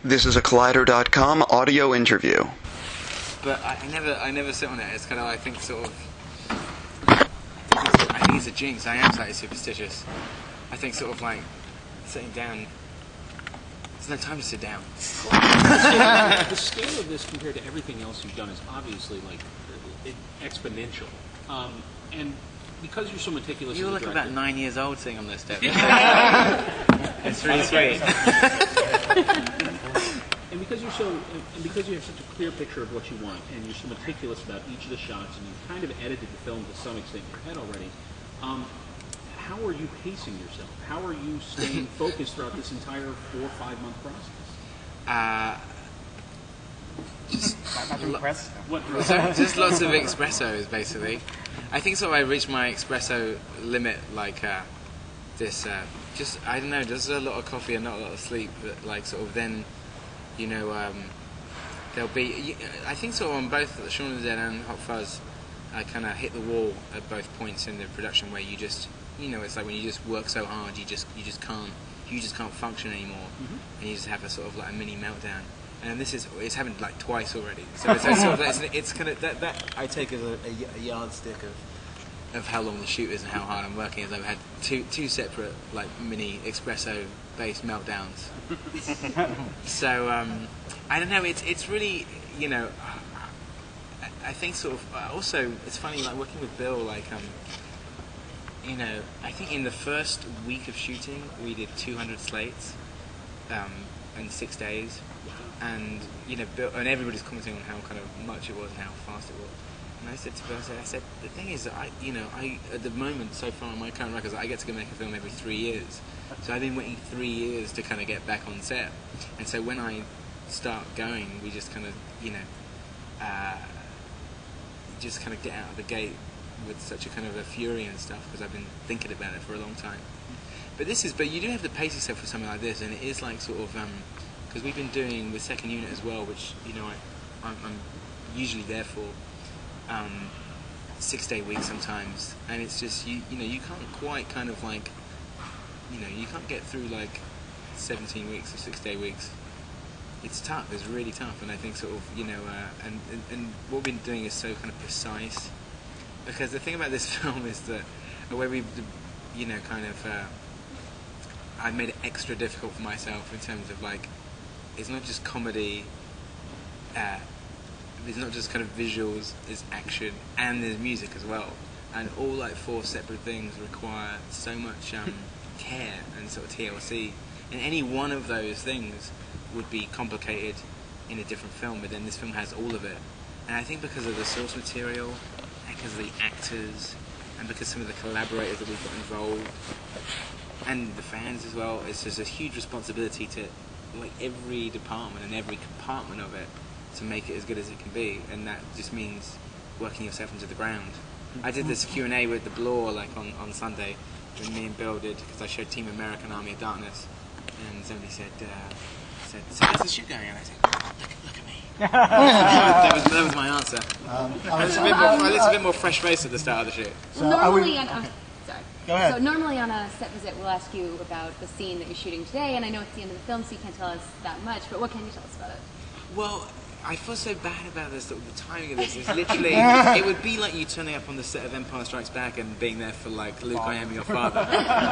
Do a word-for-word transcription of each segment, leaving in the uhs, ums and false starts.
This is a Collider dot com audio interview. But I, I never, I never sit on it. It's kind of, I think, sort of. I think it's, I think it's a jinx. I am slightly superstitious. I think, sort of like sitting down. There's no time to sit down. The scale of this compared to everything else you've done is obviously like exponential. Um, and because you're so meticulous, You as a look director, about nine years old sitting on this step. It's really sweet. And because you're so, and because you have such a clear picture of what you want, and you're so meticulous about each of the shots, and you've kind of edited the film to some extent in your head already, um, how are you pacing yourself? How are you staying focused throughout this entire four or five month process? Uh, just, What, so, just lots of espressos, basically. I think sort of I reached my espresso limit, like uh, this. Uh, just I don't know, just a lot of coffee and not a lot of sleep. But like sort of then, you know, um, there'll be. I think sort of on both Shaun of the Dead and Hot Fuzz, I kind of hit the wall at both points in the production where you just, you know, it's like when you just work so hard, you just you just can't you just can't function anymore, mm-hmm. and you just have a sort of like a mini meltdown. And this is it's happened like twice already. So it's, it's sort of it's, it's kind of that, that I take as a, a, a yardstick of of how long the shoot is and how hard I'm working. Is I've had two two separate like mini espresso based meltdowns. So um, I don't know. It's it's really, you know, I, I think sort of also it's funny like working with Bill, like um, you know, I think in the first week of shooting we did two hundred slates um, in six days. And you know, Bill, and everybody's commenting on how kind of much it was and how fast it was. And I said to Bill, I said, I said the thing is that I, you know, I at the moment so far on my current records, I get to go make a film every three years. So I've been waiting three years to kind of get back on set. And so when I start going, we just kind of, you know, uh, just kind of get out of the gate with such a kind of a fury and stuff because I've been thinking about it for a long time. But this is, but you do have to pace yourself for something like this, and it is like sort of. Um, Because we've been doing with Second Unit as well, which you know I, I'm, I'm usually there for um, six day weeks sometimes, and it's just you you know you can't quite kind of like you know you can't get through like seventeen weeks or six day weeks. It's tough. It's really tough, and I think sort of you know uh, and, and and what we've been doing is so kind of precise. Because the thing about this film is that where we've you know kind of uh, I've made it extra difficult for myself in terms of like. It's not just comedy, uh, it's not just kind of visuals, there's action, and there's music as well. And all like four separate things require so much um, care and sort of T L C. And any one of those things would be complicated in a different film, but then this film has all of it. And I think because of the source material, and because of the actors, and because some of the collaborators that we've got involved, and the fans as well, it's just a huge responsibility to like every department and every compartment of it to make it as good as it can be, and that just means working yourself into the ground. I did this Q and A with the Blore like on, on Sunday when me and Bill did, because I showed Team American Army of Darkness, and somebody said, uh, said so how's the shoot going? And I said, look, look at me. that, was, that was my answer. Um, I, was a bit more, I was a bit more fresh face at the start of the shoot. So normally, on, okay. uh, sorry. Go ahead. So normally on a set visit, we'll ask you about the scene that you're shooting today, and I know it's the end of the film, so you can't tell us that much. But what can you tell us about it? Well, I feel so bad about this. That the timing of this is literally. It would be like you turning up on the set of Empire Strikes Back and being there for like Luke, I am your father.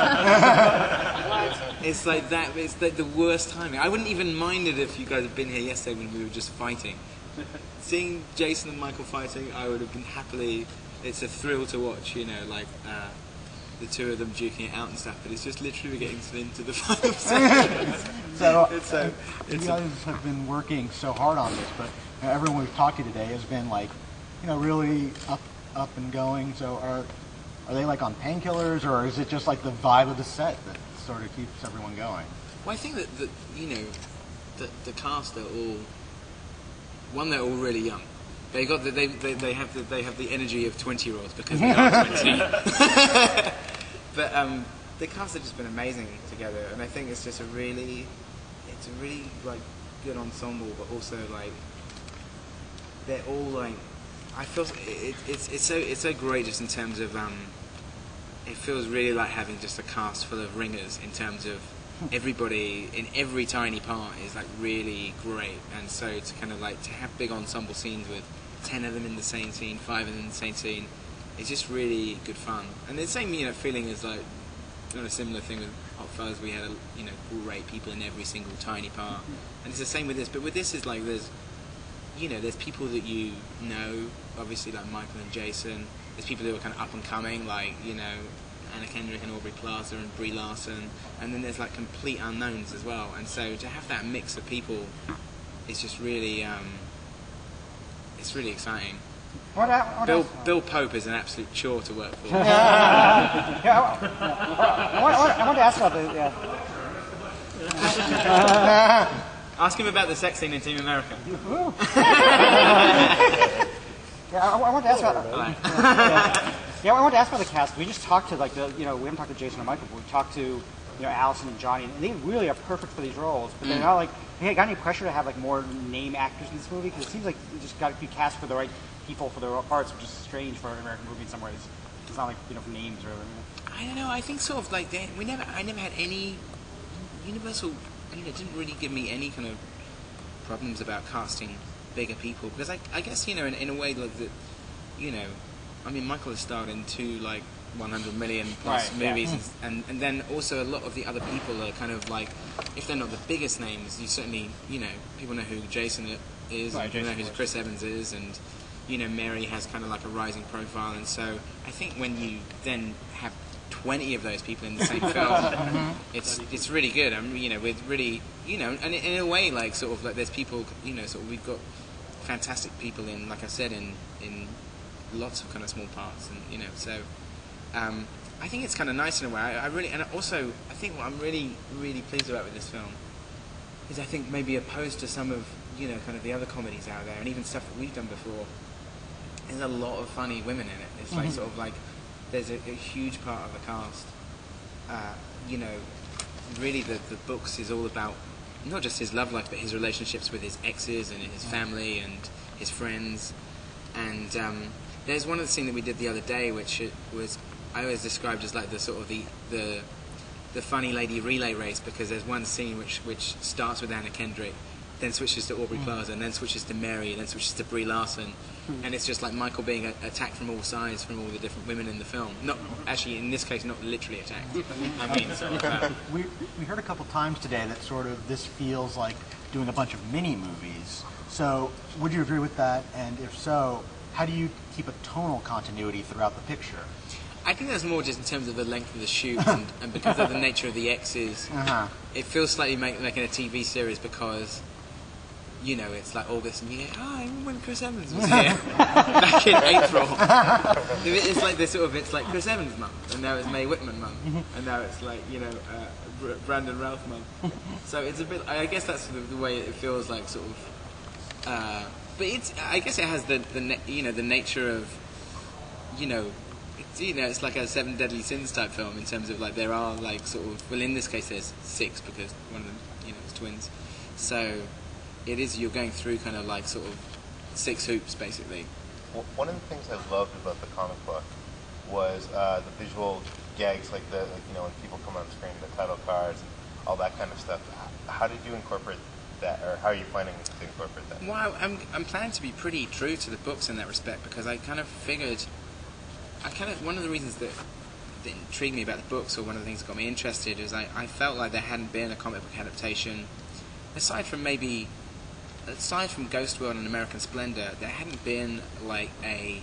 It's like that. It's like the worst timing. I wouldn't even mind it if you guys had been here yesterday when we were just fighting. Seeing Jason and Michael fighting, I would have been happily. It's a thrill to watch. You know, like. Uh, the two of them duking it out and stuff, but it's just literally getting into the final seconds. So, it's a, it's you guys a, have been working so hard on this, but you know, everyone we've talked to today has been like, you know, really up, up and going. So, are are they like on painkillers, or is it just like the vibe of the set that sort of keeps everyone going? Well, I think that, that you know, the the cast are all one. They're all really young. They got the, they, they they have the they have the energy of twenty year olds because they are twenty. But um, the cast have just been amazing together, and I think it's just a really, it's a really like good ensemble, but also like they're all like I feel it, it's it's so it's so great just in terms of um, it feels really like having just a cast full of ringers in terms of everybody in every tiny part is like really great, and so to kind of like to have big ensemble scenes with ten of them in the same scene, five of them in the same scene, it's just really good fun. And the same, you know, feeling is like, you know, a similar thing with Hot Fuzz. We had, you know, great people in every single tiny part, and it's the same with this. But with this, is like there's, you know, there's people that you know, obviously like Michael and Jason. There's people who are kind of up and coming, like, you know, Anna Kendrick and Aubrey Plaza and Brie Larson, and then there's like complete unknowns as well. And so to have that mix of people, it's just really, um, it's really exciting. What, what Bill, else? Bill Pope is an absolute chore to work for. Yeah, I, I, want, I, want, I want to ask about the. Yeah. Ask him about the sex scene in Team America. Yeah, I, I want to ask about. Right. Yeah. yeah, I want to ask about the cast. We just talked to like the, you know, we haven't talked to Jason or Michael, but we talked to, you know, Allison and Johnny, and they really are perfect for these roles. But they're not like, hey, got any pressure to have like more name actors in this movie? Because it seems like you just got to be cast for the right people for their parts, which is strange for an American movie in some ways. It's not like, you know, names or whatever. I don't know. I think sort of like they, we never. I never had any Universal. You know, didn't really give me any kind of problems about casting bigger people, because I, I guess, you know, in, in a way like that, you know, I mean, Michael has starred in two like one hundred million plus Right, yeah. movies, and, and and then also a lot of the other people are kind of like, if they're not the biggest names, you certainly, you know, people know who Jason is, Right, and people know Jason who was. Chris Evans is, and you know, Mary has kind of like a rising profile, and so I think when you then have twenty of those people in the same film, it's it's really good. I mean, you know, with really, you know, and in a way, like sort of like there's people, you know, sort of we've got fantastic people in, like I said, in in lots of kind of small parts, and you know, so um, I think it's kind of nice in a way. I, I really, and also I think what I'm really really pleased about with this film is I think maybe opposed to some of, you know, kind of the other comedies out there, and even stuff that we've done before, there's a lot of funny women in it. It's like sort of like there's a, a huge part of the cast. Uh, you know, really the the books is all about not just his love life, but his relationships with his exes and his family and his friends. And um, there's one of the scenes that we did the other day, which it was I always described as like the sort of the the the funny lady relay race, because there's one scene which which starts with Anna Kendrick, then switches to Aubrey Plaza, and then switches to Mary, and then switches to Brie Larson, and it's just like Michael being a- attacked from all sides from all the different women in the film. Not actually, in this case, not literally attacked. I mean, sort of, uh, We, we heard a couple times today that sort of this feels like doing a bunch of mini movies. So would you agree with that? And if so, how do you keep a tonal continuity throughout the picture? I think that's more just in terms of the length of the shoot, and, and because of the nature of the X's, Uh-huh. it feels slightly make, like in a T V series, because, you know, it's like August and you go, oh, I remember when Chris Evans was here back in April. It's like this sort of, it's like Chris Evans month, and now it's Mae Whitman month, and now it's like, you know, uh, Br- Brandon Routh month. So it's a bit, I guess that's the, the way it feels like, sort of. Uh, but it's, I guess it has the, the na- you know, the nature of, you know, it's, you know, it's like a Seven Deadly Sins type film in terms of like there are like sort of, well, in this case there's six because one of them, you know, is twins. So it is, you're going through kind of like sort of six hoops basically. Well, one of the things I loved about the comic book was uh, the visual gags, like the, like, you know, when people come on screen, the title cards, and all that kind of stuff. How did you incorporate that, or how are you planning to incorporate that? Well, I'm I'm planning to be pretty true to the books in that respect, because I kind of figured, I kind of one of the reasons that that intrigued me about the books, or one of the things that got me interested, is I, I felt like there hadn't been a comic book adaptation, aside from maybe, aside from Ghost World and American Splendor, there hadn't been like a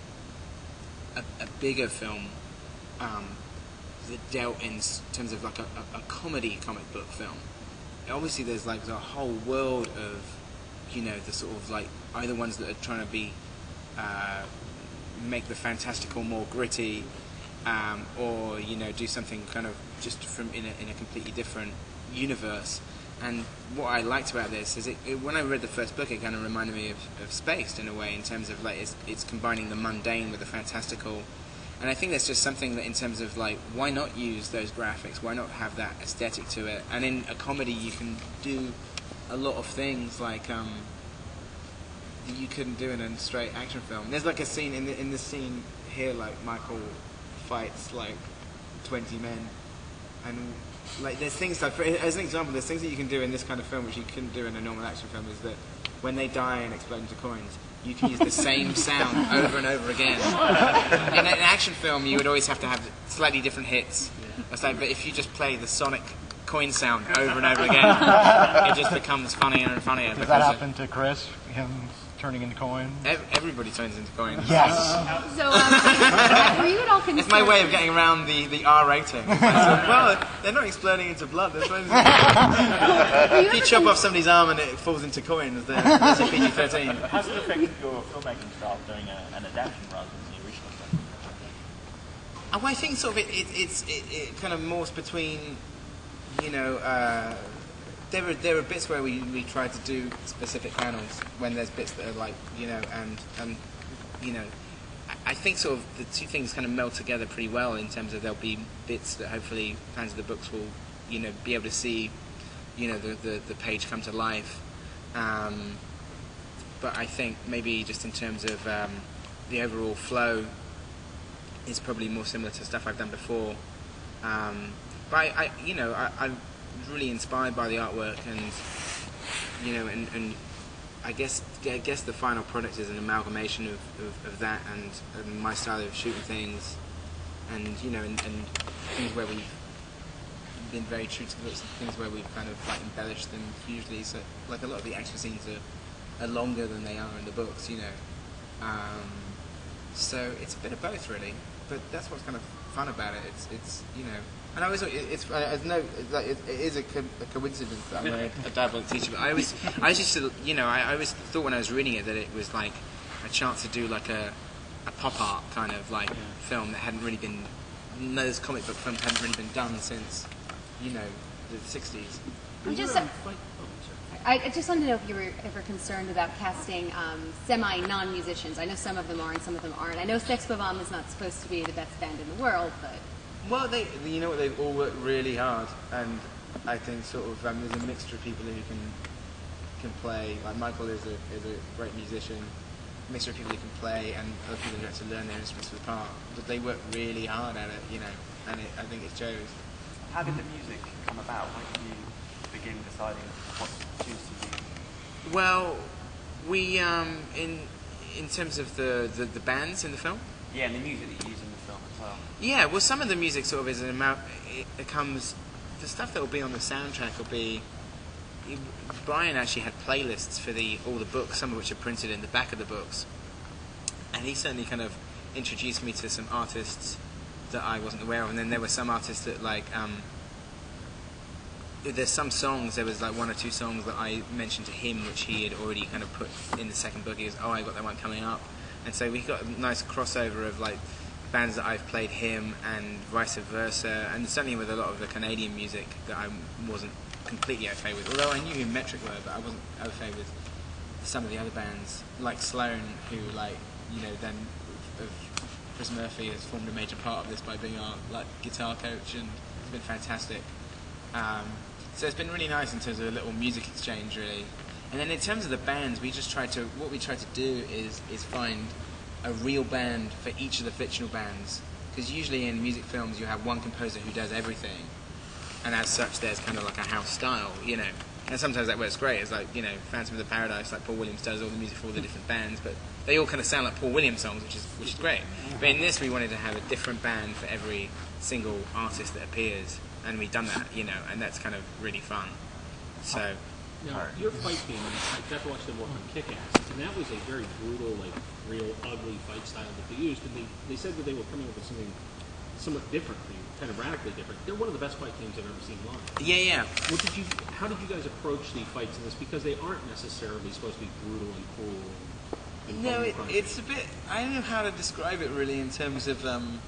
a, a bigger film um, that dealt in s- terms of like a, a, a comedy comic book film. Obviously, there's like a whole world of, you know, the sort of like either ones that are trying to be uh, make the fantastical more gritty, um, or you know, do something kind of just from in a, in a completely different universe. And what I liked about this is it, it, when I read the first book, it kind of reminded me of, of Spaced in a way, in terms of like it's, it's combining the mundane with the fantastical. And I think there's just something that in terms of like, why not use those graphics? Why not have that aesthetic to it? And in a comedy, you can do a lot of things like um, that you couldn't do in a straight action film. There's like a scene in the, in this scene here, like Michael fights like twenty men, and like there's things like, for, as an example, there's things that you can do in this kind of film which you couldn't do in a normal action film. Is that when they die and explode into coins, you can use the same sound over and over again. In an action film, you would always have to have slightly different hits. It's like, but if you just play the sonic coin sound over and over again, it just becomes funnier and funnier. Does that happen to Chris? Him turning into coins? Ev- everybody turns into coins. Yes. So, um, were you at all concerned? It's my way of getting around the, the R rating. It's like, well, they're not exploding into blood. They're exploding into... If you chop off somebody's arm and it falls into coins, then that's a P G thirteen. How does it affect your filmmaking style doing a, an adaptation rather than the original film? Oh, well, I think sort of it, it, it's, it, it kind of morphs between, you know, uh, there are there are bits where we, we try to do specific panels when there's bits that are like, you know, and, and you know, I, I think sort of the two things kind of meld together pretty well in terms of there'll be bits that hopefully fans of the books will, you know, be able to see, you know, the, the, the page come to life. Um, but I think maybe just in terms of um, the overall flow is probably more similar to stuff I've done before. Um, but I, I, you know, I, I'm really inspired by the artwork, and you know, and, and I guess I guess the final product is an amalgamation of, of, of that and, and my style of shooting things, and you know, and, and things where we've been very true to the books, and things where we've kind of like embellished them hugely. So, like a lot of the action scenes are, are longer than they are in the books, you know. Um, so it's a bit of both, really. But that's what's kind of fun about it. It's, it's you know, and I always, it's, I no, it's like, it, it is a, co- a coincidence that I'm a, a diabolic teacher. But I always, I always used to, you know, I, I always thought when I was reading it that it was like a chance to do like a, a pop art kind of like film that hadn't really been, those comic book films hadn't really been done since, you know, the sixties. I'm just, uh, I I just wanted to know if you were ever concerned about casting um, semi-non-musicians. I know some of them are and some of them aren't. I know Sex Bob-omb is not supposed to be the best band in the world, but... Well, they, you know what, they've all worked really hard, and I think sort of um, there's a mixture of people who can can play. Like Michael is a is a great musician, a mixture of people who can play, and other people who have to learn their instruments for the part. But they work really hard at it, you know, and it, I think it shows. How did the music come about? How did you begin deciding what to choose to use? Well, we um, in in terms of the, the, the bands in the film. Yeah, and the music that you use in the film as well. Yeah, well, some of the music sort of is an amount. It, it comes. The stuff that will be on the soundtrack will be. Brian actually had playlists for the all the books, some of which are printed in the back of the books, and he certainly kind of introduced me to some artists that I wasn't aware of, and then there were some artists that like. Um, there's some songs. There was like one or two songs that I mentioned to him, which he had already kind of put in the second book. He goes, "Oh, I got that one coming up," and so we got a nice crossover of like bands that I've played him and vice versa, and certainly with a lot of the Canadian music that I wasn't completely okay with. Although I knew who Metric were, but I wasn't okay with some of the other bands, like Sloan, who like you know then of Chris Murphy has formed a major part of this by being our like guitar coach, and it's been fantastic. Um, so it's been really nice in terms of a little music exchange, really. And then in terms of the bands, we just tried to what we tried to do is is find a real band for each of the fictional bands, because usually in music films you have one composer who does everything, and as such there's kind of like a house style, you know. And sometimes that works great. It's like, you know, Phantom of the Paradise, like Paul Williams does all the music for all the different bands, but they all kind of sound like Paul Williams songs, which is which is great. But in this we wanted to have a different band for every single artist that appears, and we've done that, you know, and that's kind of really fun. So now, your fight scene, I got to watch them work on Kick-Ass, and that was a very brutal, like, real ugly fight style that they used, and they, they said that they were coming up with something somewhat different, kind of radically different. They're one of the best fight teams I've ever seen live. yeah, yeah. What did you? How did you guys approach the fights in this? Because they aren't necessarily supposed to be brutal and cruel. And No, it, fun. it's a bit. I don't know how to describe it really in terms of. Um,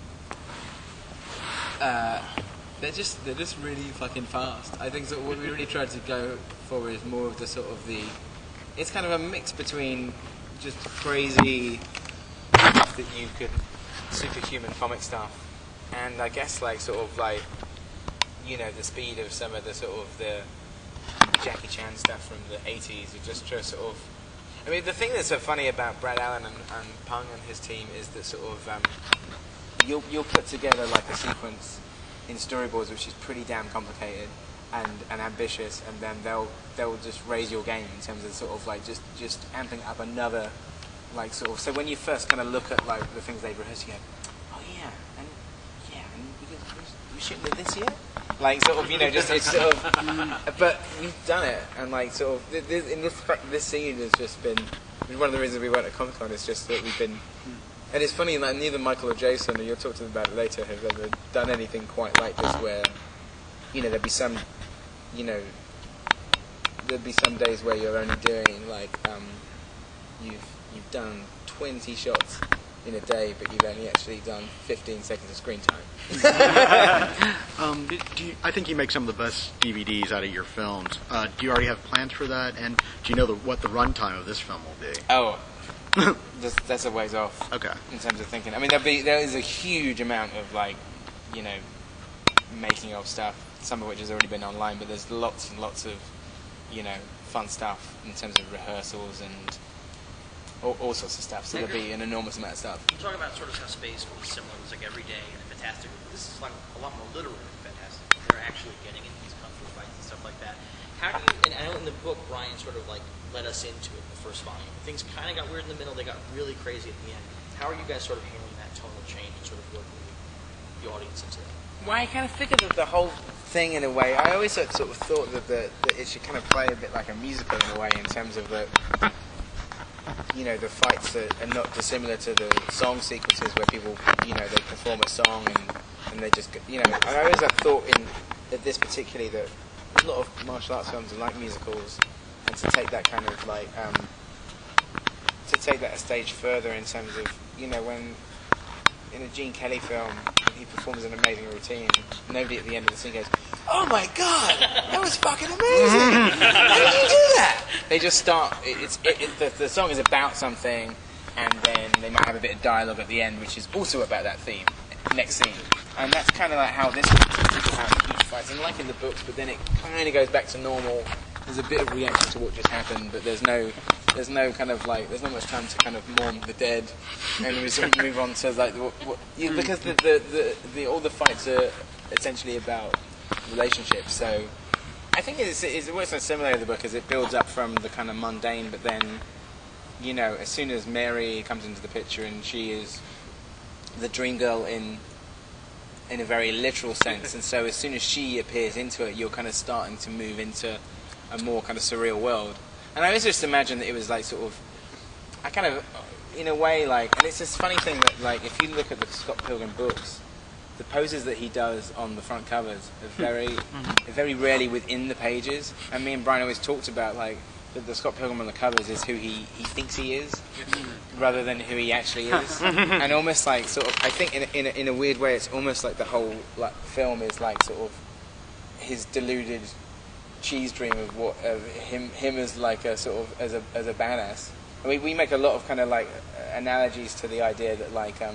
uh, they're just they're just really fucking fast. I think that what we really tried to go for is more of the sort of the. It's kind of a mix between just crazy stuff that you could superhuman comic stuff, and I guess like sort of like you know the speed of some of the sort of the Jackie Chan stuff from the eighties. You just try sort of. I mean, the thing that's so funny about Brad Allen and, and Pung and his team is that sort of um, you'll you'll put together like a sequence in storyboards, which is pretty damn complicated and, and ambitious, and then they'll they'll just raise your game in terms of sort of like just, just amping up another like sort of. So when you first kind of look at like the things they've rehearsed, you go, oh yeah, and yeah, and we we're shooting it this year, like sort of, you know, just it's sort of. But we've done it, and like sort of this, in this this scene has just been one of the reasons we went to Comic Con. Is just that we've been. And it's funny, like neither Michael or Jason, and you'll talk to them about it later, have ever done anything quite like this where, you know, there'd be some, you know, there'd be some days where you're only doing, like, um, you've you've done twenty shots in a day, but you've only actually done fifteen seconds of screen time. um, do you, I think you make some of the best D V Ds out of your films. Uh, do you already have plans for that? And do you know the, what the runtime of this film will be? Oh. that's, that's a ways off. Okay. In terms of thinking, I mean, there'll be there is a huge amount of like, you know, making of stuff. Some of which has already been online, but there's lots and lots of, you know, fun stuff in terms of rehearsals and all, all sorts of stuff. So there'll be an enormous amount of stuff. You talk about sort of how space will be similar. It's like every day and Fantastic. This is like a lot more literal than Fantastic. They're actually getting in these kung fu fights and stuff like that. How do you? And I know in the book, Brian sort of like let us into it in the first volume. Things kind of got weird in the middle. They got really crazy at the end. How are you guys sort of handling that tonal change and sort of working the audience into that? Well, I kind of figured that the whole thing, in a way, I always sort of thought that, the, that it should kind of play a bit like a musical in a way, in terms of the, you know, the fights are, are not dissimilar to the song sequences where people, you know, they perform a song and, and they just, you know, I always have thought in that this particularly that a lot of martial arts films are like musicals, and to take that kind of like, um, to take that a stage further in terms of, you know, when in a Gene Kelly film, he performs an amazing routine. Nobody at the end of the scene goes, "Oh my god, that was fucking amazing! How did you do that?" They just start. It, it's it, it, the, the song is about something, and then they might have a bit of dialogue at the end, which is also about that theme. Next scene, and that's kind of like how this people have huge fights, and like in the books. But then it kind of goes back to normal. There's a bit of reaction to what just happened, but there's no. There's no kind of like, there's not much time to kind of mourn the dead, and we sort of move on to like, what, what, you, because the, the, the, the all the fights are essentially about relationships. So I think it's, it's works similar to the book as it builds up from the kind of mundane, but then, you know, as soon as Mary comes into the picture and she is the dream girl in in a very literal sense, and so as soon as she appears into it, you're kind of starting to move into a more kind of surreal world. And I always just imagine that it was like sort of, I kind of, in a way, like, and it's this funny thing that, like, if you look at the Scott Pilgrim books, the poses that he does on the front covers are very, are very rarely within the pages. And me and Brian always talked about, like, that the Scott Pilgrim on the covers is who he, he thinks he is, rather than who he actually is. And almost like, sort of, I think in a, in a, in a weird way, it's almost like the whole like film is like sort of his deluded cheese dream of what of him him as like a sort of as a as a badass. I mean, we make a lot of kind of like analogies to the idea that like um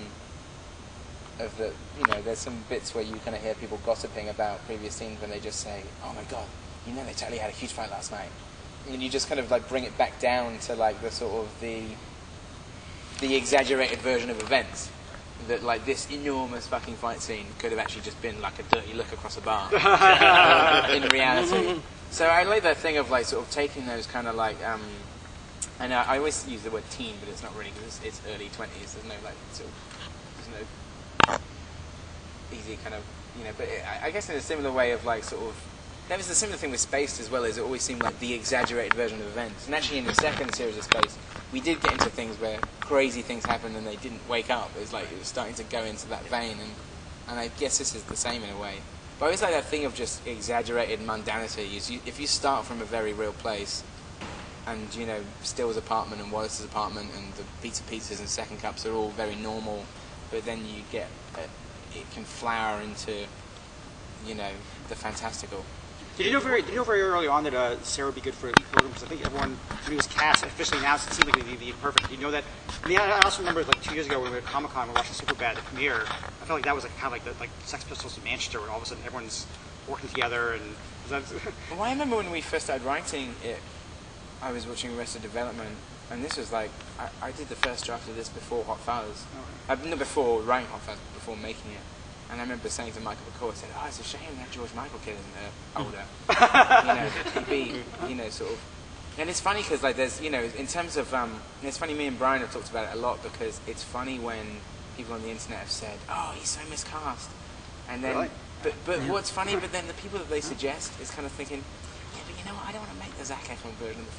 of the, you know, there's some bits where you kind of hear people gossiping about previous scenes when they just say, "Oh my god, you know, they totally had a huge fight last night," and you just kind of like bring it back down to like the sort of the the exaggerated version of events. That like this enormous fucking fight scene could have actually just been like a dirty look across a bar uh, in reality. So I like that thing of like sort of taking those kind of like um, and I, I always use the word teen, but it's not really because it's, it's early twenties. There's no like sort of, there's no easy kind of, you know. But it, I guess in a similar way of like sort of, that was the similar thing with Spaced as well. Is it always seemed like the exaggerated version of events. And actually in the second series of Spaced, we did get into things where crazy things happened and they didn't wake up. It was like it was starting to go into that vein, and and I guess this is the same in a way. But I always like that thing of just exaggerated mundanity. Is you, if you start from a very real place, and you know Still's apartment and Wallace's apartment and the pizza pizzas and second cups are all very normal, but then you get a, it can flower into, you know, the fantastical. Did you know very, did you know very early on that uh, Sarah would be good for Pilgrim? Because I think everyone, when he was cast, officially announced, it seemed like it would be perfect. Did you know that? I mean, I also remember like two years ago when we were at Comic Con, we were watching Superbad at the premiere. I felt like that was like kind of like the like Sex Pistols in Manchester, where all of a sudden everyone's working together. And well, I remember when we first started writing it, I was watching Arrested Development, and this was like I, I did the first draft of this before Hot Fuzz. Oh, right. uh, not before writing Hot Fuzz, before making it. And I remember saying to Michael McCoy, I said, "Oh, it's a shame that George Michael kid isn't uh, older." You know, he'd be, you know, sort of. And it's funny because, like, there's, you know, in terms of, um, it's funny. Me and Brian have talked about it a lot because it's funny when people on the internet have said, "Oh, he's so miscast," and then, Really? but but yeah. what's funny, but then the people that they suggest is kind of thinking, "Yeah, but you know what? I don't want to make the Zac Efron version of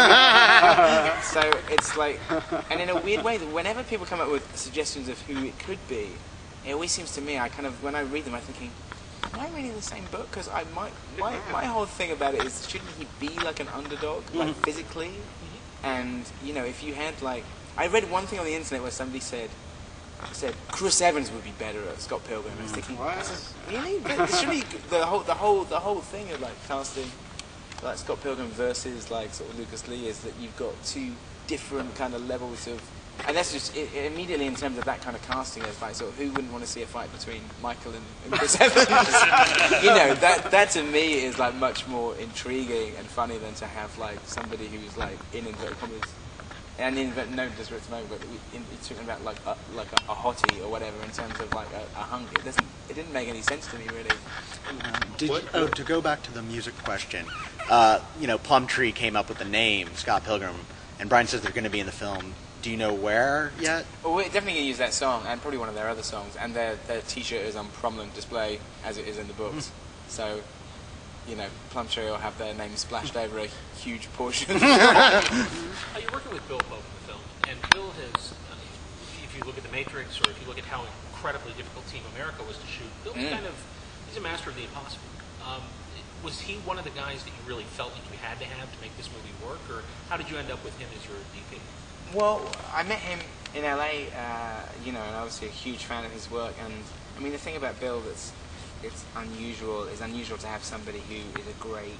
the film." So it's like, and in a weird way, whenever people come up with suggestions of who it could be, it always seems to me, I kind of, when I read them, I'm thinking, am I reading the same book? Because I my, my my whole thing about it is, shouldn't he be like an underdog, like physically? And you know, if you had like, I read one thing on the internet where somebody said, said Chris Evans would be better at Scott Pilgrim. I was thinking, really? But surely the whole the whole the whole thing of like casting like Scott Pilgrim versus like sort of Lucas Lee is that you've got two different kind of levels of. And that's just it, it immediately in terms of that kind of casting, as like sort of who wouldn't want to see a fight between Michael and, and Chris Evans? You know, that that to me is like much more intriguing and funny than to have like somebody who's like in inverted commas, and in no disrespect to Michael, but in, it's talking about like a, like a, a hottie or whatever in terms of like a, a hunk. It doesn't. It didn't make any sense to me really. Um, did you, oh, to go back to the music question, uh, you know, Plumtree came up with the name Scott Pilgrim, and Brian says they're going to be in the film. Do you know where yet? Well, we're definitely going to use that song, and probably one of their other songs, and their, their T-shirt is on prominent display, as it is in the books. Mm. So, you know, Plumtree will have their name splashed over a huge portion. You're working with Bill Pope in the film, and Bill has, uh, if you look at The Matrix, or if you look at how incredibly difficult Team America was to shoot, Bill's mm. kind of, he's a master of the impossible. Um, was he one of the guys that you really felt like you had to have to make this movie work, or how did you end up with him as your D P? Well, I met him in L A, uh, you know, and obviously a huge fan of his work. And I mean, the thing about Bill that's it's unusual is unusual to have somebody who is a great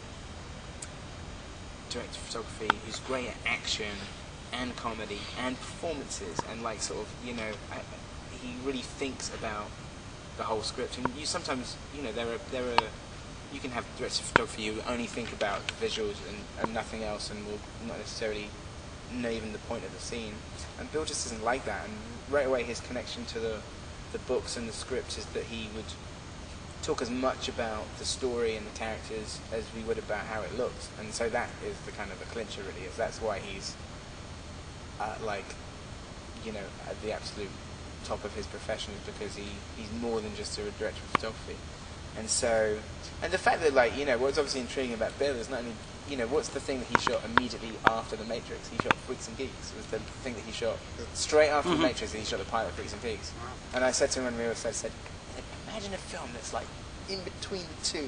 director of photography, who's great at action and comedy and performances, and like sort of, you know, I, he really thinks about the whole script. And you sometimes, you know, there are there are you can have directors of photography who only think about the visuals and, and nothing else, and will not necessarily know even the point of the scene. And Bill just isn't like that, and right away his connection to the the books and the scripts is that he would talk as much about the story and the characters as we would about how it looks. And so that is the kind of a clincher really, is that's why he's uh, like, you know, at the absolute top of his profession, is because he, he's more than just a director of photography. And so, and the fact that, like, you know, what's obviously intriguing about Bill is not only, you know, what's the thing that he shot immediately after The Matrix? He shot Freaks and Geeks. It was the thing that he shot straight after mm-hmm. The Matrix, and he shot the pilot Freaks and Geeks. And I said to him when we were said, said, imagine a film that's like in between the two.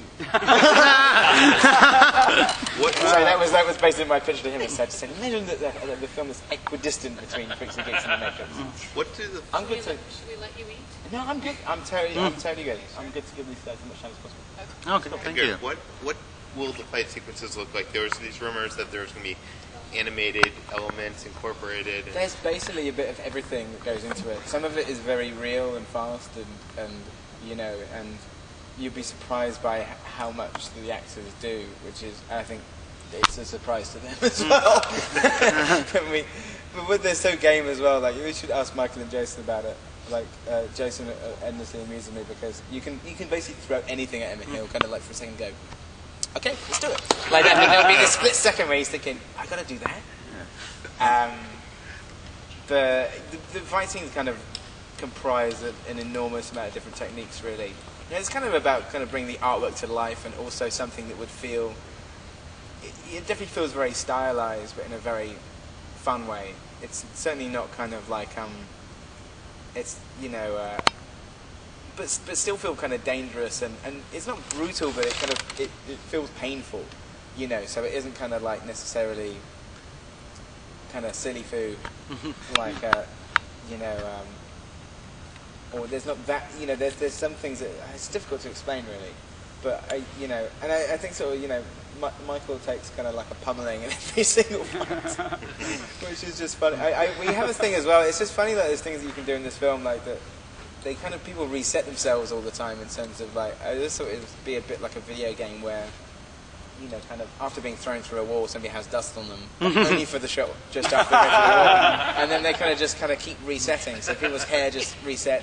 what, so that was that was basically my pitch to him. I said, said imagine that the, the, the film is equidistant between Freaks and Geeks and The Matrix. What do the? I'm good to. Should we let you eat? No, I'm good. I'm totally, I'm totally good. I'm good to give these guys as much time as possible. Okay, thank good. you. What what will the fight sequences look like? There was these rumors that there's going to be animated elements incorporated. There's basically a bit of everything that goes into it. Some of it is very real and fast, and, and you know, and you'd be surprised by how much the actors do, which is, I think, it's a surprise to them as well. I mean, but when they're so game as well, like, we should ask Michael and Jason about it. Like, uh, Jason endlessly amuses me because you can you can basically throw anything at him and he'll kind of like for a second go, okay, let's do it. Like that, and there'll be this split second where he's thinking, I gotta do that. Um, the, the the fight scenes kind of comprise a, an enormous amount of different techniques, really. You know, it's kind of about kind of bringing the artwork to life, and also something that would feel. It, it definitely feels very stylized, but in a very fun way. It's certainly not kind of like um. It's, you know, uh, but but still feel kind of dangerous, and, and it's not brutal, but it kind of it, it feels painful, you know. So it isn't kind of like necessarily kind of silly food, like uh, you know, um, or there's not that, you know. There's there's some things that it's difficult to explain really, but I you know, and I, I think sort of, you know, M- Michael takes kind of like a pummeling in every single fight, which is just funny. I, I, we have a thing as well. It's just funny that there's things that you can do in this film, like that. They kind of people reset themselves all the time in terms of like. I just thought it would be a bit like a video game where, you know, kind of after being thrown through a wall, somebody has dust on them, only for the shot just after going through the wall, and then they kind of just kind of keep resetting. So people's hair just resets.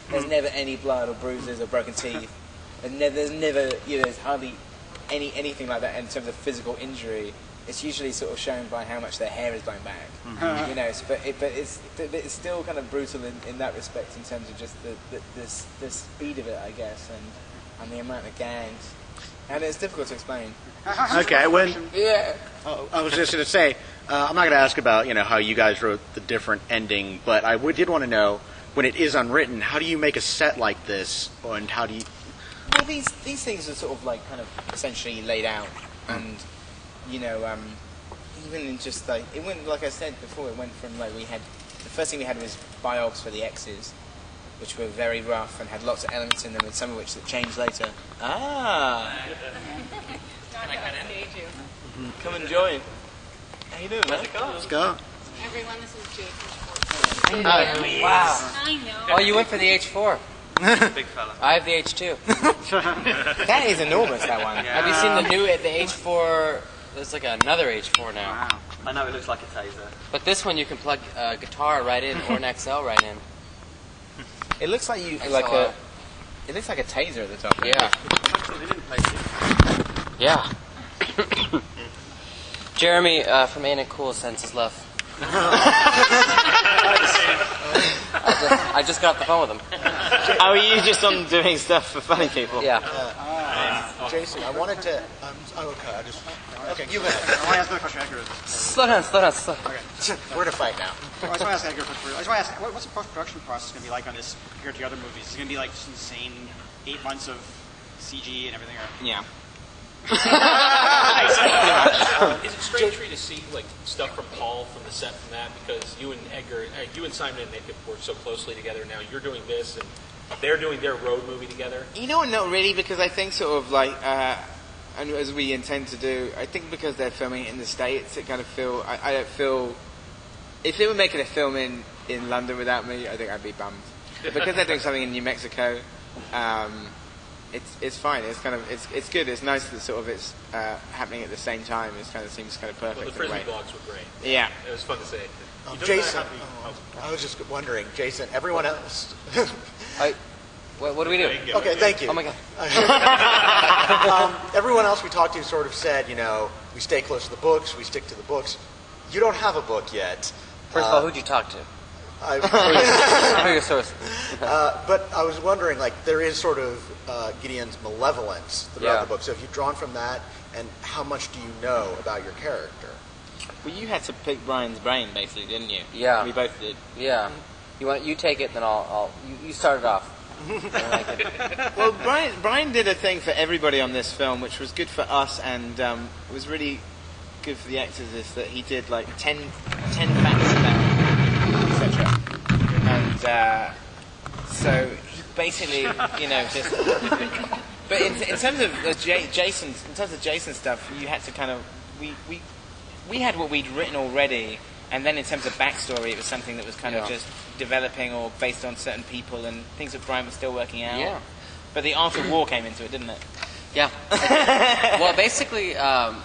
There's never any blood or bruises or broken teeth. And ne- there's never, you know, there's hardly any anything like that in terms of physical injury. It's usually sort of shown by how much their hair is blown back. Mm-hmm. You know, so, but it, but it's but it's still kind of brutal in, in that respect in terms of just the, the the the speed of it, I guess, and and the amount of gags. And it's difficult to explain. Okay, when Yeah. oh, I was just going to say, uh, I'm not going to ask about you know how you guys wrote the different ending, but I w- did want to know when it is unwritten, how do you make a set like this, and how do you? Well, these these things are sort of like kind of essentially laid out, and you know, um, even in just like it went, like I said before, it went from like we had the first thing we had was biogs for the X's, which were very rough and had lots of elements in them, and some of which that changed later. Ah, Can I cut in? come and join. How you doing, man? Let's go. Everyone, this is Jason. Oh, wow. I know. Oh, you went for the H four. Big fella. I have the H two. That is enormous, that one. Have you seen the new, the H four? There's like another H four now. Wow. I know it looks like a taser. But this one you can plug a guitar right in or an X L right in. It looks like you X L like R. a. It looks like a taser at the top. Yeah. They didn't play it. Yeah. Jeremy uh, from Ain't It Cool sends his love. I, just, I just got off the phone with him. How are you just on doing stuff for funny people? Yeah. Uh, Jason, I wanted to. Um, oh, okay, I just. Okay, you go ahead. I want to ask another question, Edgar. Slow down, slow down, slow down. Okay. We're to fight now. I just want to ask Edgar. I just want to ask, what- what's the post-production process going to be like on this compared to the other movies? Is it going to be like just insane eight months of C G and everything? Or? Yeah. Is it strange for you to see like stuff from Paul from the set from that, because you and Edgar, uh, you and Simon and Nick have worked so closely together. Now you're doing this, and they're doing their road movie together. You know what? Not really, because I think sort of like, uh, and as we intend to do, I think because they're filming it in the States, it kind of feel. I, I don't feel. If they were making a film in in London without me, I think I'd be bummed. But because they're doing something in New Mexico, um, it's it's fine. It's kind of it's it's good. It's nice that sort of it's uh, happening at the same time. It kind of seems kind of perfect. Well, the in a frisbee way. vlogs were great. Yeah. It was fun to see. Um, You don't Jason, know how to- oh, I was just wondering, Jason, everyone else. I, what, what do we do? Okay, thank you. Oh my god. um, everyone else we talked to sort of said, you know, we stay close to the books, we stick to the books. You don't have a book yet. First of all, who'd you talk to? I, Who are your sources? uh, but I was wondering, like, there is sort of uh, Gideon's malevolence throughout Yeah. the book. So have you drawn from that, and how much do you know about your character? Well, you had to pick Brian's brain, basically, didn't you? Yeah. We both did. Yeah. You want you take it, then I'll. I'll you, you start it off. And I can- Well, Brian, Brian did a thing for everybody on this film, which was good for us, and um, it was really good for the actors. Is that he did like ten, ten facts about et cetera. And uh, so he basically, you know, just. But in, in terms of uh, J- Jason, in terms of Jason stuff, you had to kind of we we we had what we'd written already. And then in terms of backstory, it was something that was kind Yeah. of just developing or based on certain people and things that Brian was still working out. Yeah. But the art of war came into it, didn't it? Yeah. Well, basically, um,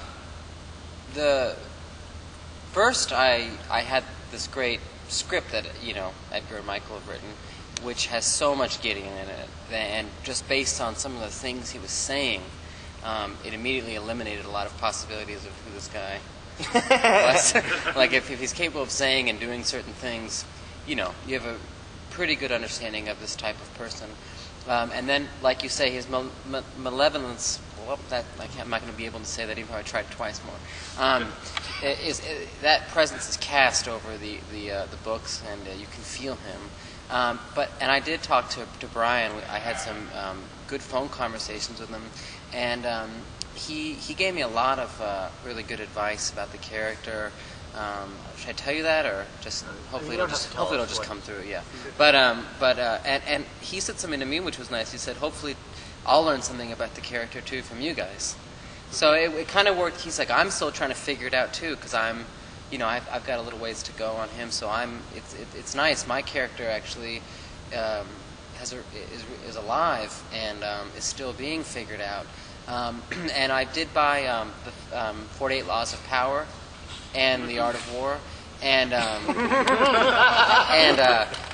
the first I I had this great script that you know Edgar and Michael have written, which has so much Gideon in it, and just based on some of the things he was saying, um, it immediately eliminated a lot of possibilities of who this guy was. Like if, if he's capable of saying and doing certain things, you know, you have a pretty good understanding of this type of person. Um, and then, like you say, his mal- ma- malevolence. Well, that I can't, I'm not going to be able to say that, even though I tried twice more. Um, is, is that presence is cast over the the uh, the books, and uh, you can feel him. Um, but and I did talk to to Brian. I had some um, good phone conversations with him, and um, he he gave me a lot of uh, really good advice about the character. Um, should I tell you that, or just hopefully You it'll don't just have to tell hopefully it'll us just what- come through? Yeah. But um, but uh, and and he said something to me which was nice. He said, hopefully, I'll learn something about the character too from you guys. So it, it kind of worked. He's like, I'm still trying to figure it out too, because I'm, you know, I've, I've got a little ways to go on him. So I'm. It's it, it's nice. My character actually um, has a, is is alive and um, is still being figured out. Um, and I did buy um, the um, forty-eight Laws of Power and The Art of War, and um, and uh,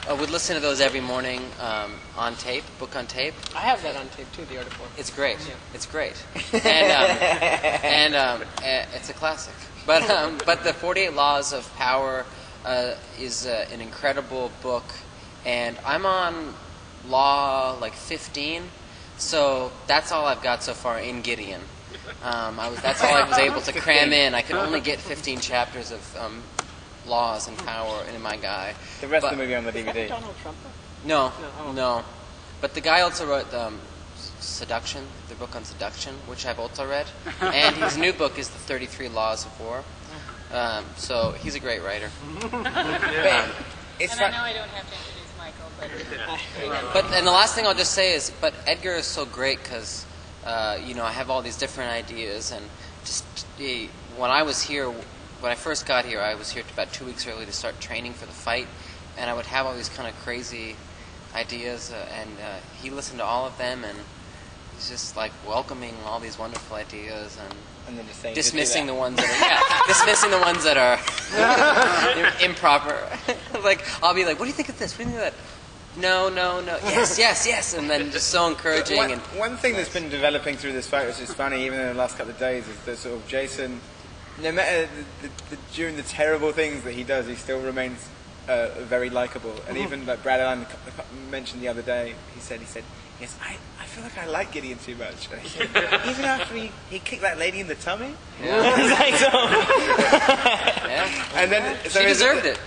I would listen to those every morning um, on tape, book on tape. I have that on tape too, the Art of War. It's great. Yeah. It's great. And, um, and um, eh, it's a classic. But um, but the forty-eight Laws of Power uh, is uh, an incredible book, and I'm on law like fifteen, so that's all I've got so far in Gideon. Um, I was that's all I was able to cram in. I could only get fifteen chapters of um, laws and power in my guy. The rest but, of the movie on the D V D. Donald Trump? No, No, oh. no. But the guy also wrote um, Seduction, the book on seduction, which I've also read. And his new book is The thirty-three Laws of War. Um, so he's a great writer. Yeah. It's and fun- I know I don't have to introduce Michael, but... But and the last thing I'll just say is, but Edgar is so great because, uh, you know, I have all these different ideas, and just eh, when I was here, when I first got here, I was here about two weeks early to start training for the fight, and I would have all these kind of crazy ideas, uh, and uh, he listened to all of them, and he's just like welcoming all these wonderful ideas and. And then just saying, dismissing the ones that are yeah, dismissing the ones that are improper. Like I'll be like, "What do you think of this? What do you think of that?" No, no, no. Yes, yes, yes. And then just so encouraging. One, and one thing that's been developing through this fight, which is funny, even in the last couple of days, is that sort of Jason, no matter the, the, the, during the terrible things that he does, he still remains uh, very likable. And even like Brad Allen mentioned the other day, he said, he said, yes, I, I feel like I like Gideon too much. And he said, even after he, he kicked that lady in the tummy? Yeah. It's like, so, yeah. And then, so she deserved it.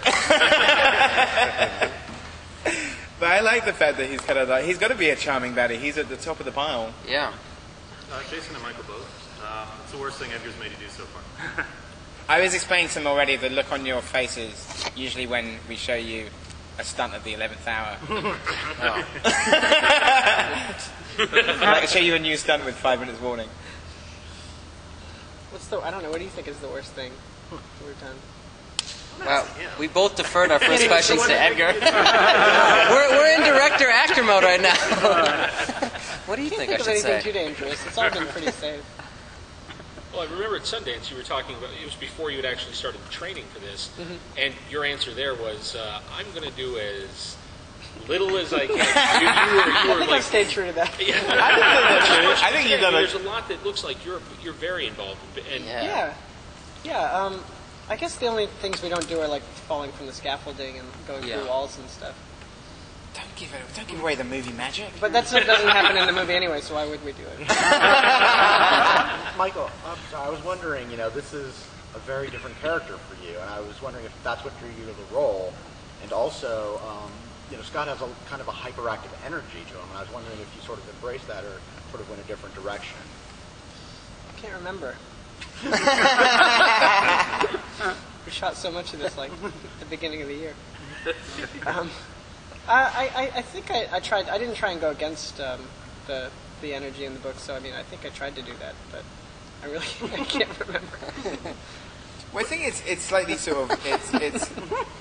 But I like the fact that he's kind of like, he's got to be a charming baddie. He's at the top of the pile. Yeah. Uh, Jason and Michael both. Uh, it's the worst thing Edgar's made you do so far. I was explaining to them already the look on your faces, usually when we show you a stunt at the eleventh hour. Oh. I can show you a new stunt with five minutes warning. What's the? I don't know. What do you think is the worst thing we've done? Well, we both deferred our first questions to Edgar. we're, we're in director-actor mode right now. What do you think, think I should of anything say? too dangerous. It's all been pretty safe. Well, I remember at Sundance you were talking about, it was before you had actually started training for this, Mhm. and your answer there was, uh, I'm going to do as little as I can. You, you were, you I were think like, I've stayed true to that. Yeah. I think you've done There's it. a lot that looks like you're you're very involved in. And Yeah. Yeah. Um, I guess the only things we don't do are like falling from the scaffolding and going Yeah. through walls and stuff. Don't give it. Don't give away the movie magic. But that stuff doesn't happen in the movie anyway, so why would we do it? Michael, I'm sorry, I was wondering, you know, this is a very different character for you, and I was wondering if that's what drew you to the role, and also, um, you know, Scott has a kind of a hyperactive energy to him, and I was wondering if you sort of embraced that or sort of went a different direction. I can't remember. We shot so much of this like at the beginning of the year. Um, I, I, I think I, I tried. I didn't try and go against um, the the energy in the book. So I mean, I think I tried to do that, but I really I can't remember. Well, I think it's it's slightly sort of it's it's.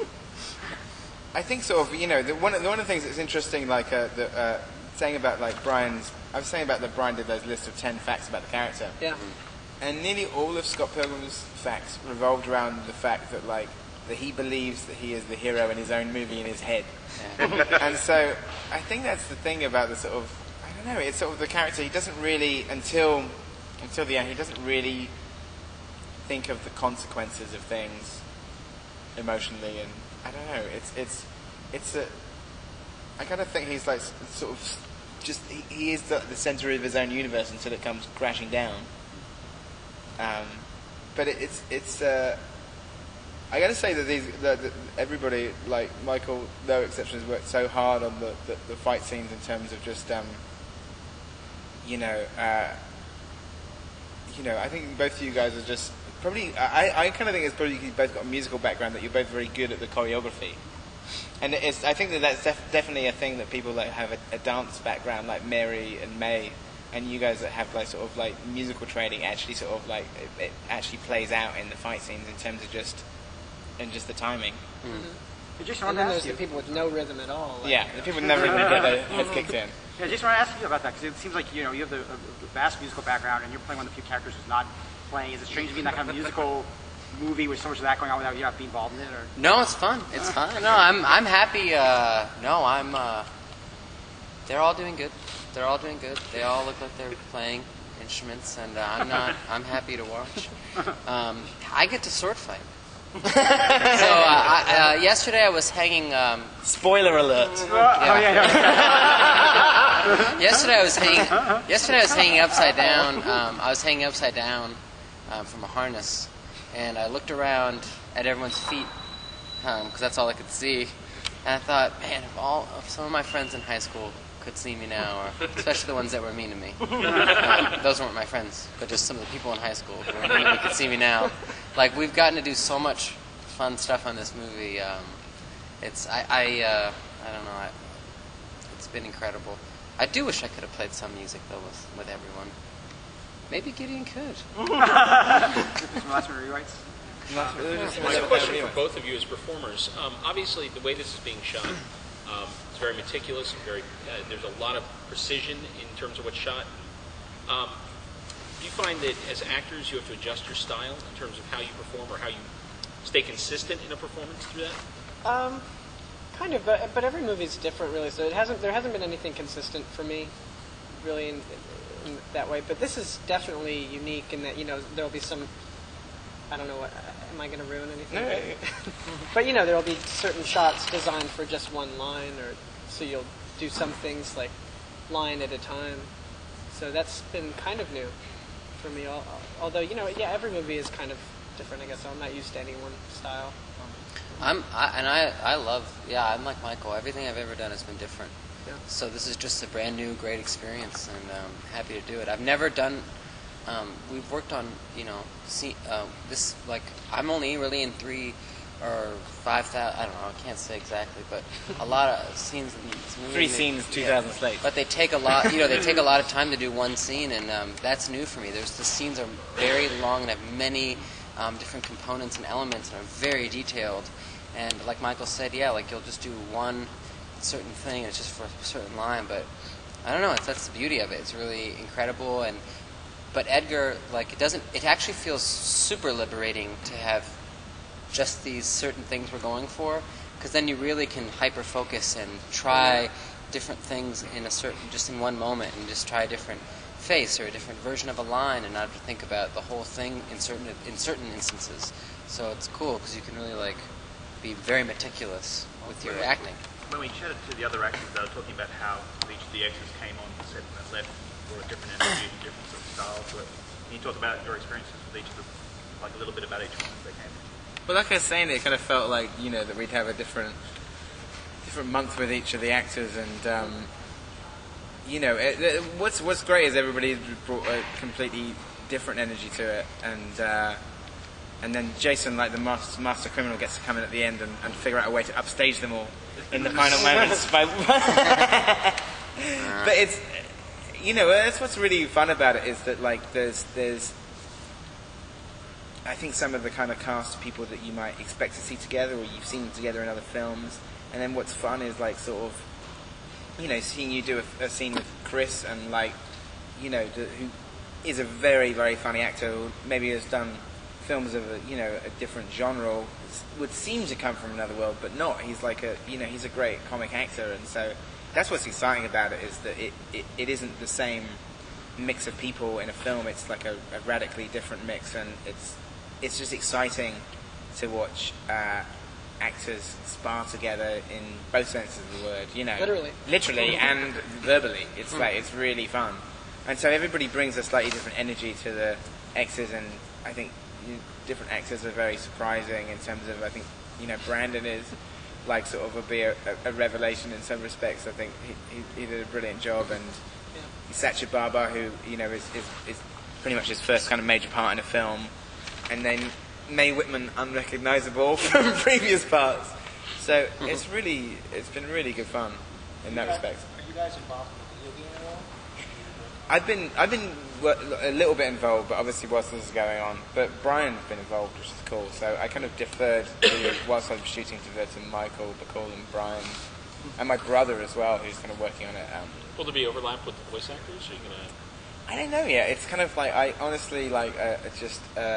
I think sort of you know the, one of the, one of the things that's interesting, like uh, the uh, saying about like Brian's. I was saying about that Brian did those lists of ten facts about the character. Yeah. And nearly all of Scott Pilgrim's facts revolved around the fact that like that he believes that he is the hero in his own movie in his head. Yeah. And so I think that's the thing about the sort of I don't know, it's sort of the character he doesn't really until until the end he doesn't really think of the consequences of things emotionally, and I don't know, it's it's it's a I kind of think he's like sort of just he, he is the, the center of his own universe until it comes crashing down. Um, but it, it's it's. Uh, I got to say that these that, that everybody like Michael, no exceptions, worked so hard on the, the, the fight scenes in terms of just um, you know uh, you know I think both of you guys are just probably I, I kind of think it's probably you both got a musical background that you're both very good at the choreography, and it's I think that that's def- definitely a thing that people like have a, a dance background like Mary and May. And you guys that have like sort of like musical training actually sort of like it, it actually plays out in the fight scenes in terms of just and just the timing. Mm-hmm. Jason, I and then there's the people with no rhythm at all. Like, yeah, the people never even get their heads kicked in. Yeah, Jason, I want to ask you about that because it seems like you know you have the, a, a vast musical background and you're playing one of the few characters who's not playing. Is it strange to be in that kind of musical movie with so much of that going on without you not being involved in it? Or No, it's fun. It's fun. No, I'm I'm happy. Uh, no, I'm. Uh, they're all doing good. They're all doing good. They all look like they're playing instruments, and uh, I'm not. I'm happy to watch. Um, I get to sword fight. so uh, I, uh, yesterday I was hanging. Um, Spoiler alert! Oh, yeah, yeah. yesterday I was hanging. Yesterday I was hanging upside down. Um, I was hanging upside down um, from a harness, and I looked around at everyone's feet because um, that's all I could see. And I thought, man, if all if some of my friends in high school could see me now, or especially the ones that were mean to me. Um, those weren't my friends, but just some of the people in high school who were mean to me could see me now. Like, we've gotten to do so much fun stuff on this movie. Um, it's I I, uh, I don't know. I, it's been incredible. I do wish I could have played some music though with with everyone. Maybe Gideon could. Some last minute rewrites. I have a question for both of you as performers. Um, obviously, the way this is being shot, um, it's very meticulous and very. Uh, there's a lot of precision in terms of what's shot. Um, do you find that as actors you have to adjust your style in terms of how you perform or how you stay consistent in a performance through that? Um, kind of, but but every movie is different, really. So it hasn't there hasn't been anything consistent for me, really, in, in that way. But this is definitely unique in that you know there'll be some. I don't know what. Am I going to ruin anything? No. But you know, there'll be certain shots designed for just one line, or so you'll do some things like line at a time. So that's been kind of new for me. Although you know, yeah, every movie is kind of different. I guess so I'm not used to any one style. I'm I, and I I love yeah I'm like Michael. Everything I've ever done has been different. Yeah. So this is just a brand new great experience, and um, happy to do it. I've never done. Um, we've worked on, you know, see, uh, this, like, I'm only really in three or five thousand, I don't know, I can't say exactly, but a lot of scenes in this movie. Three scenes, two thousand yeah, slates. But they take a lot, you know, they take a lot of time to do one scene, and um, that's new for me. There's, the scenes are very long and have many um, different components and elements and are very detailed. And like Michael said, yeah, like, you'll just do one certain thing, and it's just for a certain line, but I don't know, it's, that's the beauty of it. It's really incredible, and but Edgar, like, it doesn't, it actually feels super liberating to have just these certain things we're going for, because then you really can hyper-focus and try different things in a certain, just in one moment, and just try a different face or a different version of a line and not have to think about the whole thing in certain, in certain instances. So it's cool, because you can really, like, be very meticulous with your acting. When we chatted to the other actors, they were talking about how each of the extras came on the set and left for a different energy and different sort of style to it. Can you talk about your experiences with each of them, like a little bit about each one as they came? Well, like I was saying, it kind of felt like, you know, that we'd have a different different month with each of the actors, and um, you know, it, it, what's what's great is everybody's brought a completely different energy to it, and uh, and then Jason, like the master, master criminal, gets to come in at the end and, and figure out a way to upstage them all in the final moments. By but it's, you know, that's what's really fun about it, is that, like, there's there's I think some of the kind of cast people that you might expect to see together, or you've seen them together in other films, and then what's fun is, like, sort of, you know, seeing you do a, a scene with Chris, and, like, you know, the, who is a very, very funny actor, who maybe has done films of a, you know, a different genre, would seem to come from another world, but not. He's like a, you know, he's a great comic actor, and so that's what's exciting about it, is that it, it, it isn't the same mix of people in a film. It's like a, a radically different mix, and it's it's just exciting to watch uh, actors spar together in both senses of the word, you know. Literally. Literally and verbally. It's like, it's really fun. And so everybody brings a slightly different energy to the extras, and I think you, different actors are very surprising in terms of, I think, you know, Brandon is like sort of a, be a, a revelation in some respects. I think he, he, he did a brilliant job, and yeah. Sacha Babar, who, you know, is, is, is pretty much his first kind of major part in a film, and then Mae Whitman, unrecognisable from previous parts. So it's really, it's been really good fun in that respect. Are you guys involved in the video game at all? I've been, I've been a little bit involved, but obviously whilst this is going on. But Brian's been involved, which is cool. So I kind of deferred to, whilst I was shooting, to, to Michael, Bacall, and Brian, and my brother as well, who's kind of working on it. Um, Will there be overlap with the voice actors? Are you gonna? I don't know yet. It's kind of like, I honestly, like, uh, it's just, uh,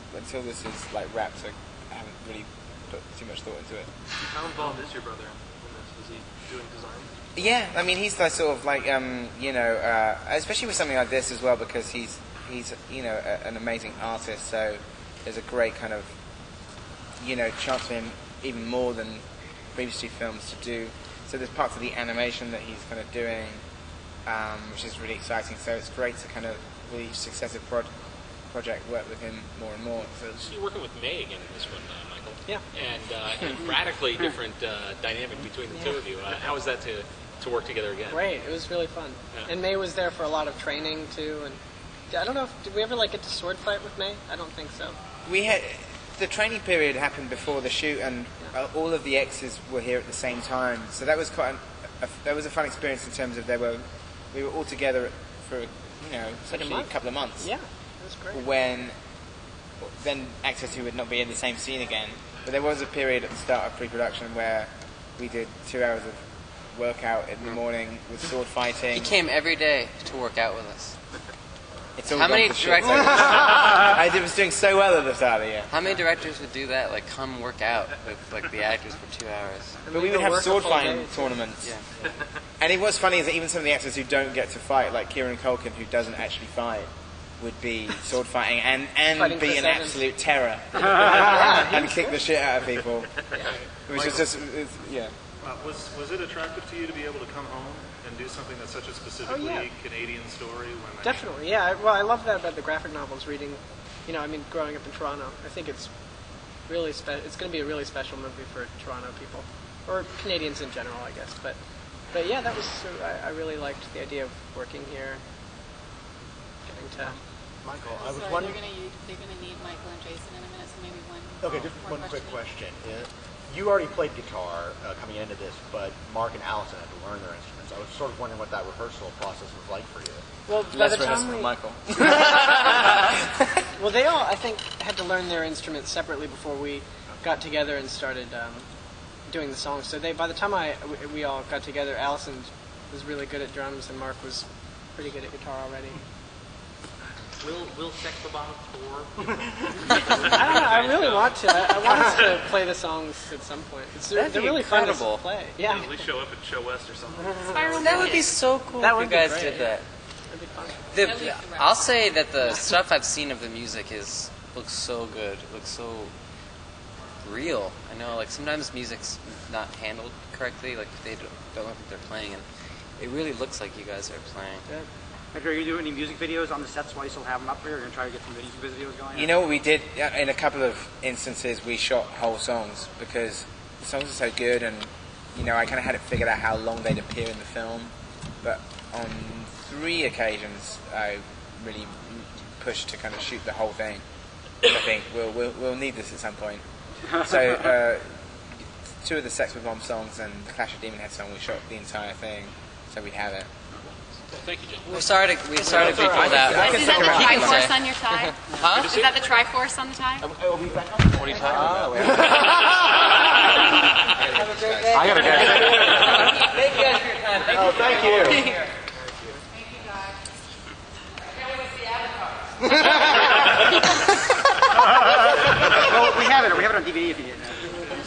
until this is like wrapped, I haven't really put too much thought into it. How involved is your brother in this? Is he doing design? Yeah, I mean, he's the sort of like, um, you know, uh, especially with something like this as well, because he's, he's you know, a, an amazing artist, so there's a great kind of, you know, chance for him even more than previously films to do. So there's parts of the animation that he's kind of doing, um, which is really exciting, so it's great to kind of, with each successive pro- project, work with him more and more. So, so you're working with May again in this one, uh, Michael. Yeah. And uh, a radically different uh, dynamic between the yeah. two of you. Uh, how was that to... to work together again? Great, it was really fun. Yeah. And May was there for a lot of training too. And I don't know if did we ever like get to sword fight with May? I don't think so. We had the training period happened before the shoot, and yeah. uh, all of the exes were here at the same time. So that was quite an, a, that was a fun experience in terms of they were we were all together for you know essentially a, a couple of months. Yeah, it was great. When then actors who would not be in the same scene again, but there was a period at the start of pre-production where we did two hours of workout in the morning with sword fighting. He came every day to work out with us. It's all How many directors? I was doing so well at the start of the year. How many directors would do that? Like, come work out with like the actors for two hours. But we would have sword fighting tournaments. Yeah. And it was funny is that even some of the actors who don't get to fight, like Kieran Culkin, who doesn't actually fight, would be sword fighting and, and Fighting be Chris an Evans. absolute terror and kick the shit out of people. Yeah. Which is just, it's, yeah. Uh, was was it attractive to you to be able to come home and do something that's such a specifically oh, yeah. Canadian story? When Definitely, yeah. I, well, I love that about the graphic novels. Reading, you know, I mean, growing up in Toronto, I think it's really spe- it's going to be a really special movie for Toronto people or Canadians in general, I guess. But but yeah, that was I, I really liked the idea of working here, getting to. Michael, I was Sorry, wondering. They're going to they're going to need Michael and Jason in a minute, so maybe one. Okay, just one quick question. Uh, You already played guitar uh, coming into this, but Mark and Allison had to learn their instruments. I was sort of wondering what that rehearsal process was like for you. Well, Less by the rehearsal time for we... Michael. Well, they all, I think, had to learn their instruments separately before we got together and started um, doing the songs. So they, by the time I we, we all got together, Allison was really good at drums, and Mark was pretty good at guitar already. Will Will Sex Bomb tour? I don't know. I really want to. I, I want us to play the songs at some point. It's, they're That'd be really incredible. fun to play. Yeah. At least show up at Show West or something. That would be so cool That if would you be guys great, did yeah. that. That'd be fun. The, I'll say that the stuff I've seen of the music is looks so good. It looks so real. I know, like sometimes music's not handled correctly. Like they don't, don't know what they're playing, and it really looks like you guys are playing. Good. Are you doing any music videos on the sets while you still have them up here? You're going to try to get some music videos going? You know what we did yeah, in a couple of instances? We shot whole songs because the songs are so good, and you know I kind of had it figured out how long they'd appear in the film. But on three occasions, I really pushed to kind of shoot the whole thing. I think we'll, we'll we'll need this at some point. So uh, two of the Sex with Bomb songs and the Clash of Demon Head song, we shot the entire thing, so we have it. Well, thank you, Jim. We're sorry to we're sorry to beat you with that. Is that the Triforce on your tie? Huh? Is that the Triforce on the tie? What are you talking about? I gotta go. Thank you guys for your time. Thank Oh, you. thank you. Thank you, Well, we have it. We have it on D V D if you didn't know.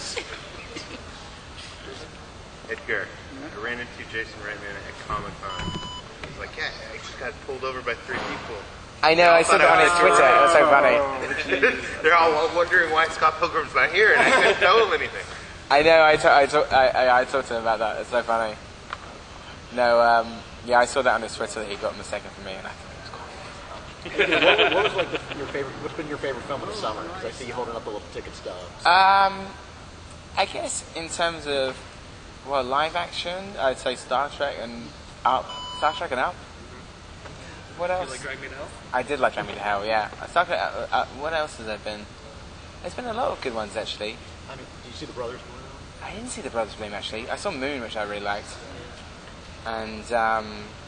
Edgar, I ran into Jason Reitman at Comic Con. He's like, yeah, I just got pulled over by three people. I know, I saw that on his Twitter. It was so funny. They're all wondering why Scott Pilgrim's not here, and I couldn't tell them anything. I know. I, ta- I, ta- I, I, I talked to him about that. It's so funny. No, um, yeah, I saw that on his Twitter that he got mistaken for me, and I thought it was cool. what, what was like the, your favorite? What's been your favorite film of the summer? Because I see you holding up the little ticket stubs. Um, I guess in terms of well, live action, I'd say Star Trek and Up. Star Trek and Up. What else? Did you like Drag Me to Hell? I did like Drag Me to Hell. Yeah. Star Trek. Uh, uh, what else has there been? There's been a lot of good ones actually. I mean, did you see the Brothers Bloom? I didn't see the Brothers Bloom actually. I saw Moon, which I really liked. And um,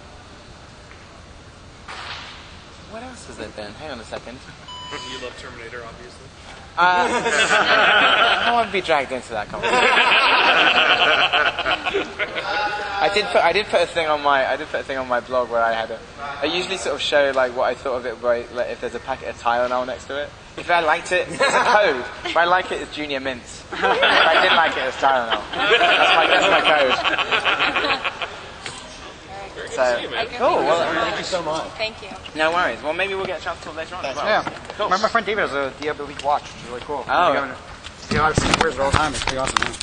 what else has there been? Hang on a second. You love Terminator, obviously. Uh, I don't want to be dragged into that conversation. I did put I did put a thing on my I did put a thing on my blog where I had a I usually sort of show like what I thought of it by like if there's a packet of Tylenol next to it. If I liked it, it's a code. If I like it, it's Junior Mints. If I didn't like it, it's Tylenol. That's my that's my code. So cool. Well, thank you so much. Thank you. No worries. Well, maybe we'll get a chance to talk later on as well. Yeah. Cool. My, my friend David has a D W watch, which is really cool. Oh. You know, I see he wears it all the time. It's pretty awesome.